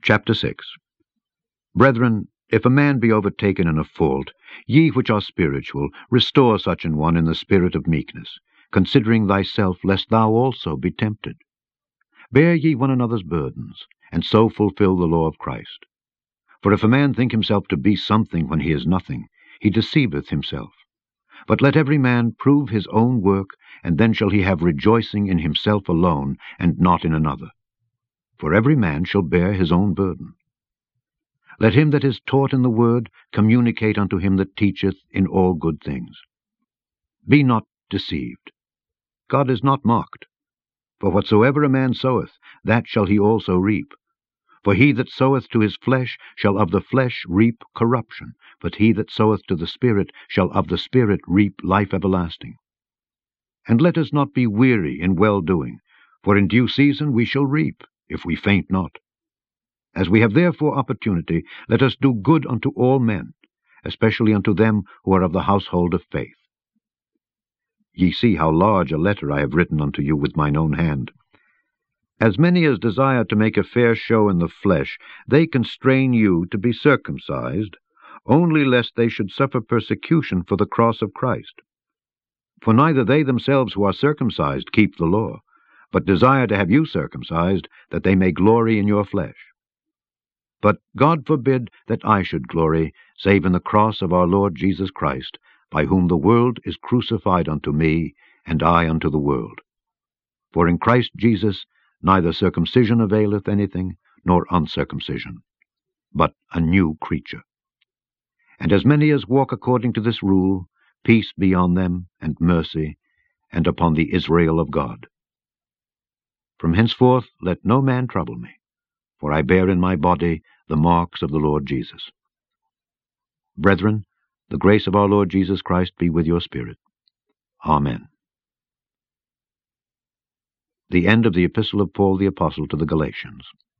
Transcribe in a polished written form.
Chapter 6. Brethren, if a man be overtaken in a fault, ye which are spiritual, restore such an one in the spirit of meekness, considering thyself, lest thou also be tempted. Bear ye one another's burdens, and so fulfill the law of Christ. For if a man think himself to be something when he is nothing, he deceiveth himself. But let every man prove his own work, and then shall he have rejoicing in himself alone, and not in another. For every man shall bear his own burden. Let him that is taught in the word communicate unto him that teacheth in all good things. Be not deceived. God is not mocked. For whatsoever a man soweth, that shall he also reap. For he that soweth to his flesh shall of the flesh reap corruption, but he that soweth to the Spirit shall of the Spirit reap life everlasting. And let us not be weary in well-doing, for in due season we shall reap, if we faint not. As we have therefore opportunity, let us do good unto all men, especially unto them who are of the household of faith. Ye see how large a letter I have written unto you with mine own hand. As many as desire to make a fair show in the flesh, they constrain you to be circumcised, only lest they should suffer persecution for the cross of Christ. For neither they themselves who are circumcised keep the law, but desire to have you circumcised, that they may glory in your flesh. But God forbid that I should glory, save in the cross of our Lord Jesus Christ, by whom the world is crucified unto me, and I unto the world. For in Christ Jesus neither circumcision availeth anything, nor uncircumcision, but a new creature. And as many as walk according to this rule, peace be on them, and mercy, and upon the Israel of God. From henceforth let no man trouble me, for I bear in my body the marks of the Lord Jesus. Brethren, the grace of our Lord Jesus Christ be with your spirit. Amen. The end of the Epistle of Paul the Apostle to the Galatians.